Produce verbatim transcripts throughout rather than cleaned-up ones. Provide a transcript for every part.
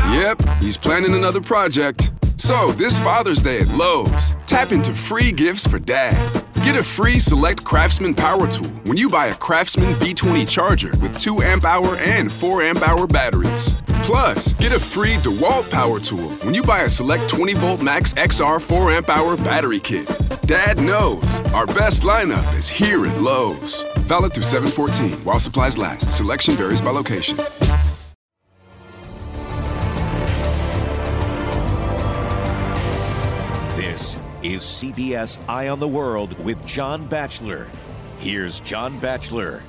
Yep, he's planning another project. So, this Father's Day at Lowe's, tap into free gifts for Dad. Get a free Select Craftsman power tool when you buy a Craftsman V twenty charger with two amp hour and four amp hour batteries. Plus, get a free DeWalt power tool when you buy a Select twenty volt Max X R four amp hour battery kit. Dad knows our best lineup is here at Lowe's. Valid through seven fourteen while supplies last. Selection varies by location. This is C B S Eye on the World with John Batchelor. Here's John Batchelor.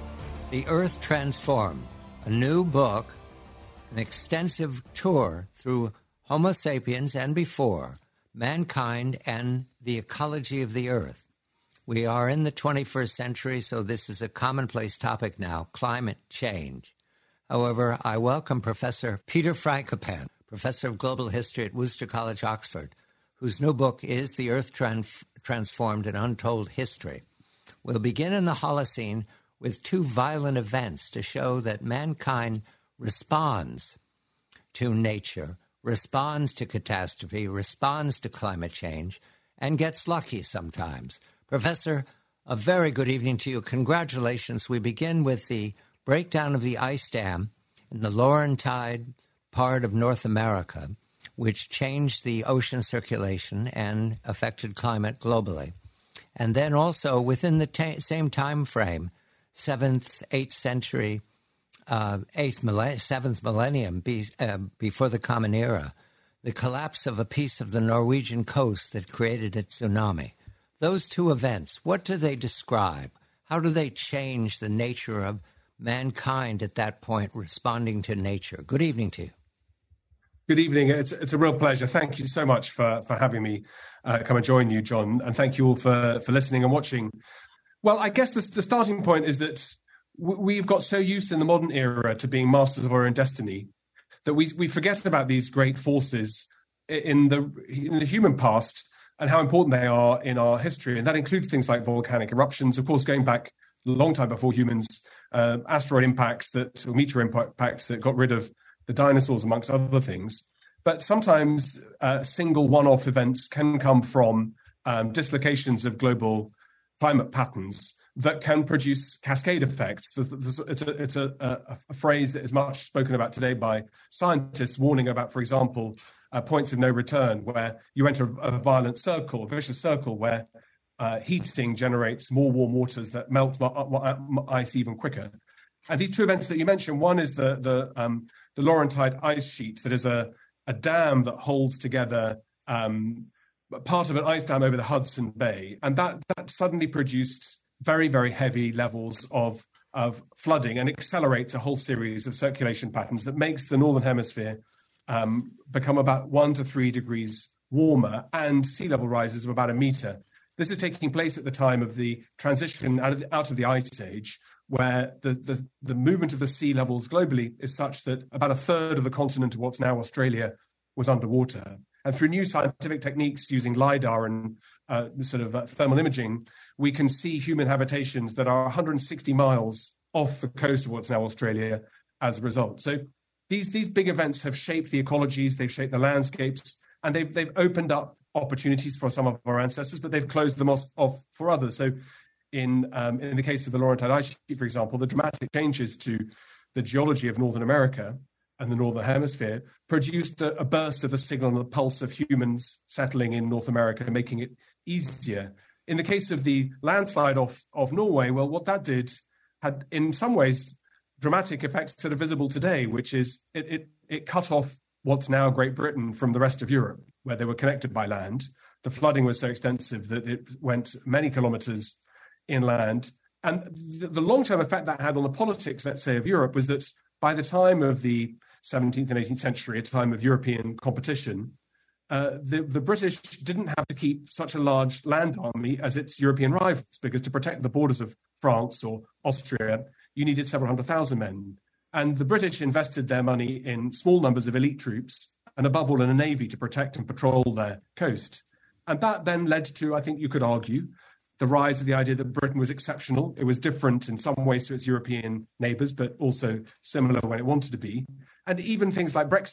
The Earth Transformed, a new book, an extensive tour through Homo sapiens and before, mankind and the ecology of the Earth. We are in the twenty-first century, so this is a commonplace topic now, climate change. However, I welcome Professor Peter Frankopan, Professor of Global History at Worcester College, Oxford, whose new book is The Earth Trans- Transformed, an Untold History. We'll begin in the Holocene with two violent events to show that mankind responds to nature, responds to catastrophe, responds to climate change, and gets lucky sometimes. Professor, a very good evening to you. Congratulations. We begin with the breakdown of the ice dam in the Laurentide part of North America, which changed the ocean circulation and affected climate globally. And then also within the ta- same time frame, seventh, eighth century, uh, eighth, millenn- seventh millennium be- uh, before the Common Era, the collapse of a piece of the Norwegian coast that created a tsunami. Those two events, what do they describe? How do they change the nature of mankind at that point responding to nature? Good evening to you. Good evening. It's it's a real pleasure. Thank you so much for, for having me uh, come and join you, John. And thank you all for, for listening and watching. Well, I guess the, the starting point is that w- we've got so used in the modern era to being masters of our own destiny that we we forget about these great forces in the in the human past and how important they are in our history. And that includes things like volcanic eruptions, of course, going back a long time before humans, uh, asteroid impacts that, or meteor impacts that got rid of the dinosaurs, amongst other things. But sometimes uh, single one-off events can come from um, dislocations of global climate patterns that can produce cascade effects. It's a, it's a, a, a phrase that is much spoken about today by scientists, warning about, for example, uh, points of no return, where you enter a violent circle, a vicious circle, where uh, heating generates more warm waters that melt ice even quicker. And these two events that you mentioned, one is the the um, the Laurentide ice sheet, that is a, a dam that holds together um, part of an ice dam over the Hudson Bay. And that, that suddenly produced very, very heavy levels of, of flooding and accelerates a whole series of circulation patterns that makes the Northern Hemisphere um, become about one to three degrees warmer and sea level rises of about a meter. This is taking place at the time of the transition out of the, out of the Ice Age, where the, the, the movement of the sea levels globally is such that about a third of the continent of what's now Australia was underwater. And through new scientific techniques using LIDAR and uh, sort of uh, thermal imaging, we can see human habitations that are one hundred sixty miles off the coast of what's now Australia as a result. So these, these big events have shaped the ecologies, they've shaped the landscapes, and they've, they've opened up opportunities for some of our ancestors, but they've closed them off, off for others. So In um, in the case of the Laurentide ice sheet, for example, the dramatic changes to the geology of Northern America and the Northern Hemisphere produced a, a burst of the signal and the pulse of humans settling in North America, making it easier. In the case of the landslide off of Norway, well, what that did had, in some ways, dramatic effects that are visible today, which is it it, it cut off what's now Great Britain from the rest of Europe, where they were connected by land. The flooding was so extensive that it went many kilometers inland. And the, the long-term effect that had on the politics, let's say, of Europe was that by the time of the seventeenth and eighteenth century, a time of European competition, uh, the, the British didn't have to keep such a large land army as its European rivals, because to protect the borders of France or Austria, you needed several hundred thousand men. And the British invested their money in small numbers of elite troops, and above all in a navy to protect and patrol their coast. And that then led to, I think you could argue, the rise of the idea that Britain was exceptional. It was different in some ways to its European neighbours, but also similar when it wanted to be. And even things like Brexit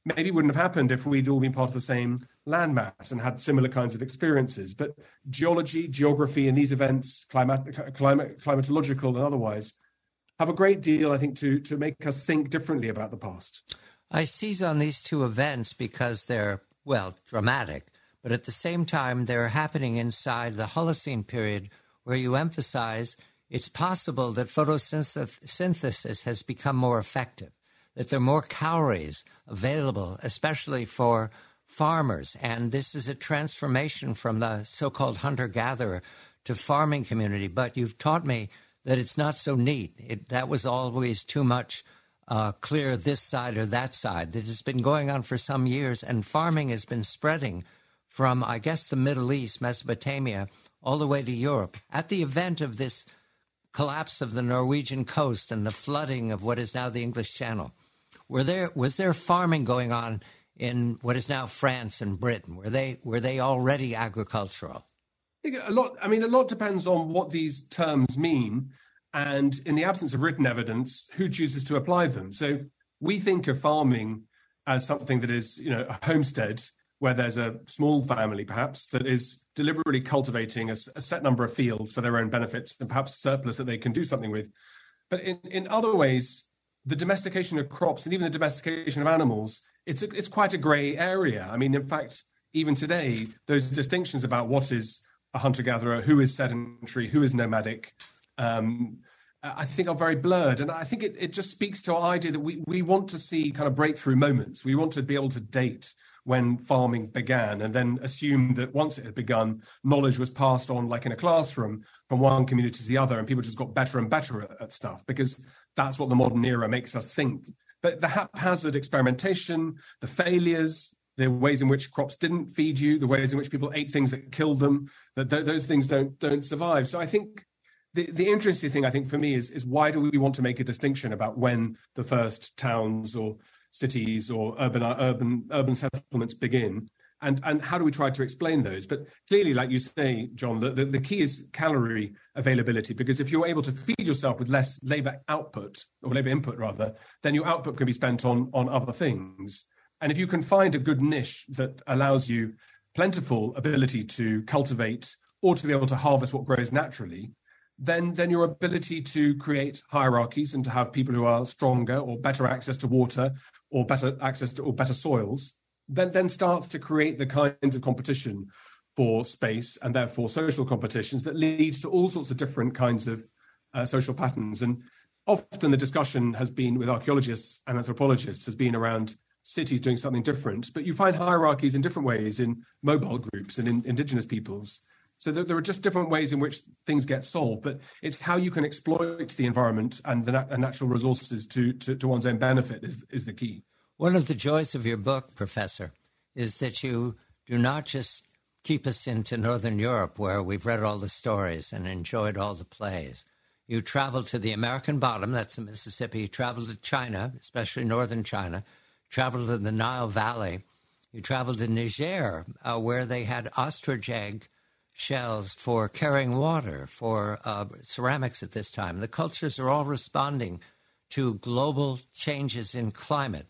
maybe wouldn't have happened if we'd all been part of the same landmass and had similar kinds of experiences. But geology, geography, and these events, climate, climate, climatological and otherwise, have a great deal, I think, to, to make us think differently about the past. I seize on these two events because they're, well, dramatic, but at the same time, they're happening inside the Holocene period, where you emphasize it's possible that photosynthesis has become more effective, that there are more calories available, especially for farmers. And this is a transformation from the so-called hunter-gatherer to farming community. But you've taught me that it's not so neat. It, that was always too much uh, clear this side or that side. It has been going on for some years, and farming has been spreading from, I guess, the Middle East, Mesopotamia, all the way to Europe. At the event of this collapse of the Norwegian coast and the flooding of what is now the English Channel, were there was there farming going on in what is now France and Britain? Were they were they already agricultural? A lot. I mean, a lot depends on what these terms mean, and in the absence of written evidence, who chooses to apply them. So we think of farming as something that is, you know, a homestead, where there's a small family, perhaps, that is deliberately cultivating a, a set number of fields for their own benefits and perhaps surplus that they can do something with. But in, in other ways, the domestication of crops and even the domestication of animals, it's a, it's quite a grey area. I mean, in fact, even today, those distinctions about what is a hunter-gatherer, who is sedentary, who is nomadic, um, I think are very blurred. And I think it, it just speaks to our idea that we, we want to see kind of breakthrough moments. We want to be able to date when farming began, and then assume that once it had begun, knowledge was passed on, like in a classroom, from one community to the other, and people just got better and better at, at stuff, because that's what the modern era makes us think. But the haphazard experimentation, the failures, the ways in which crops didn't feed you, the ways in which people ate things that killed them, that th- those things don't don't survive. So I think the, the interesting thing, I think, for me is, is why do we want to make a distinction about when the first towns or cities or urban urban urban settlements begin, and and how do we try to explain those? But clearly, like you say, John, the, the, the key is calorie availability, because if you're able to feed yourself with less labor output, or labor input rather, then your output can be spent on on other things. And if you can find a good niche that allows you plentiful ability to cultivate or to be able to harvest what grows naturally, then then your ability to create hierarchies and to have people who are stronger or better access to water or better access to or better soils, then, then starts to create the kinds of competition for space and therefore social competitions that lead to all sorts of different kinds of uh, social patterns. And often the discussion has been with archaeologists and anthropologists has been around cities doing something different, but you find hierarchies in different ways in mobile groups and in indigenous peoples. So there are just different ways in which things get solved, but it's how you can exploit the environment and the nat- natural resources to, to, to one's own benefit is, is the key. One of the joys of your book, Professor, is that you do not just keep us into Northern Europe, where we've read all the stories and enjoyed all the plays. You travel to the American bottom, that's the Mississippi. You travel to China, especially northern China. Travel to the Nile Valley. You travel to Niger, uh, where they had ostrich egg shells for carrying water, for uh, ceramics at this time. The cultures are all responding to global changes in climate.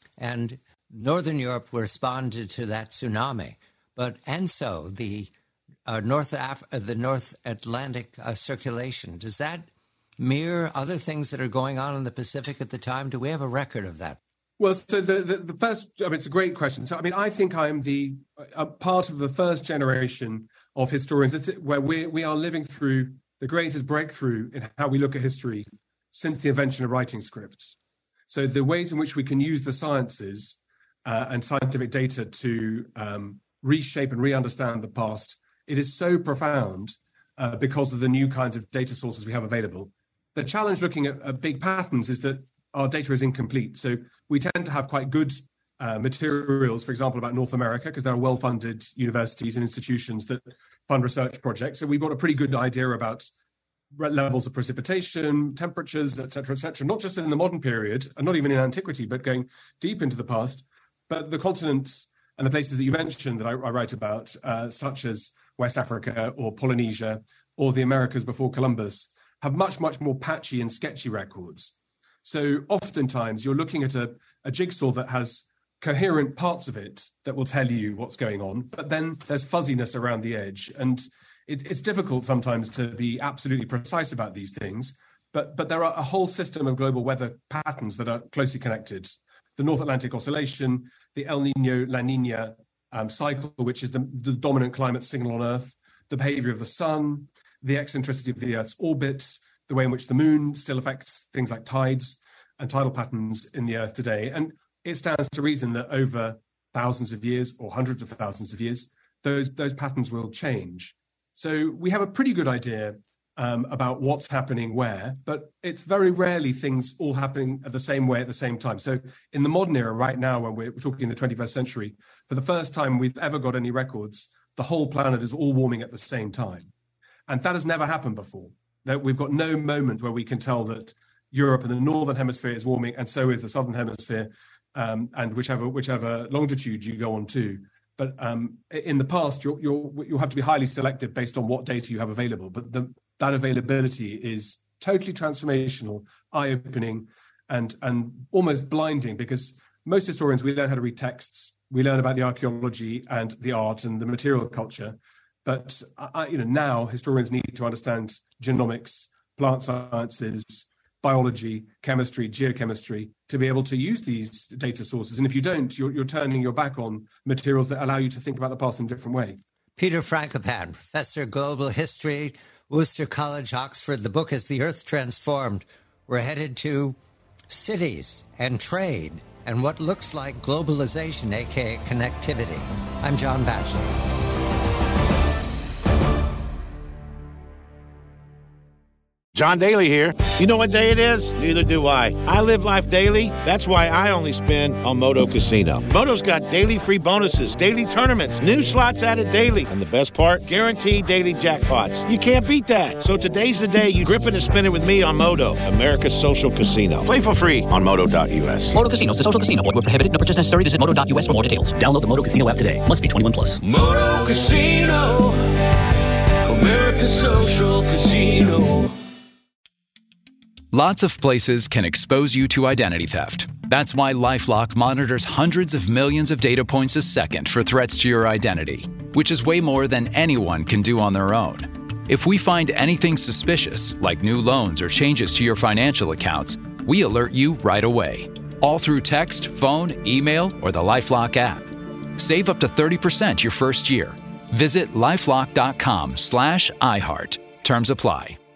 And Northern Europe responded to that tsunami. But and so the uh, North Af- uh, the North Atlantic uh, circulation, does that mirror other things that are going on in the Pacific at the time? Do we have a record of that? Well, so the, the, the first, I mean, it's a great question. So, I mean, I think I'm the a part of the first generation of historians where we we are living through the greatest breakthrough in how we look at history since the invention of writing scripts. So the ways in which we can use the sciences uh, and scientific data to um, reshape and re-understand the past, it is so profound uh, because of the new kinds of data sources we have available. The challenge looking at, at big patterns is that our data is incomplete. So we tend to have quite good uh, materials, for example, about North America, because there are well-funded universities and institutions that fund research projects. So we've got a pretty good idea about levels of precipitation, temperatures, et cetera, et cetera, not just in the modern period, and not even in antiquity, but going deep into the past. But the continents and the places that you mentioned that I, I write about, uh, such as West Africa or Polynesia or the Americas before Columbus, have much, much more patchy and sketchy records. So oftentimes you're looking at a, a jigsaw that has coherent parts of it that will tell you what's going on, but then there's fuzziness around the edge. And it, it's difficult sometimes to be absolutely precise about these things, but, but there are a whole system of global weather patterns that are closely connected. The North Atlantic Oscillation, the El Nino, La Nina um, cycle, which is the, the dominant climate signal on Earth, the behavior of the sun, the eccentricity of the Earth's orbit, the way in which the moon still affects things like tides and tidal patterns in the Earth today. And it stands to reason that over thousands of years or hundreds of thousands of years, those, those patterns will change. So we have a pretty good idea um, about what's happening where, but it's very rarely things all happening at the same way at the same time. So in the modern era right now, when we're talking in the twenty-first century, for the first time we've ever got any records, the whole planet is all warming at the same time. And that has never happened before. That we've got no moment where we can tell that Europe and the northern hemisphere is warming, and so is the southern hemisphere, um, and whichever whichever longitude you go on to. But um, in the past, you'll, you'll you'll have to be highly selective based on what data you have available. But the, that availability is totally transformational, eye-opening, and and almost blinding, because most historians, we learn how to read texts, we learn about the archaeology and the art and the material culture. But I, you know, now historians need to understand genomics, plant sciences, biology, chemistry, geochemistry, to be able to use these data sources. And if you don't, you're, you're turning your back on materials that allow you to think about the past in a different way. Peter Frankopan, Professor of Global History, Worcester College, Oxford. The book is The Earth Transformed. We're headed to cities and trade and what looks like globalization, a k a connectivity. I'm John Batchelor. John Daly here. You know what day it is? Neither do I. I live life daily. That's why I only spin on Moto Casino. Moto's got daily free bonuses, daily tournaments, new slots added daily, and the best part, guaranteed daily jackpots. You can't beat that. So today's the day you grip it and spin it with me on Moto, America's social casino. Play for free on moto dot u s. Moto Casino is a social casino. Void where prohibited. No purchase necessary. Visit moto dot u s for more details. Download the Moto Casino app today. Must be twenty-one plus. Moto Casino, America's social casino. Lots of places can expose you to identity theft. That's why LifeLock monitors hundreds of millions of data points a second for threats to your identity, which is way more than anyone can do on their own. If we find anything suspicious, like new loans or changes to your financial accounts, we alert you right away, all through text, phone, email, or the LifeLock app. Save up to thirty percent your first year. Visit lifelock dot com slash iHeart. Terms apply.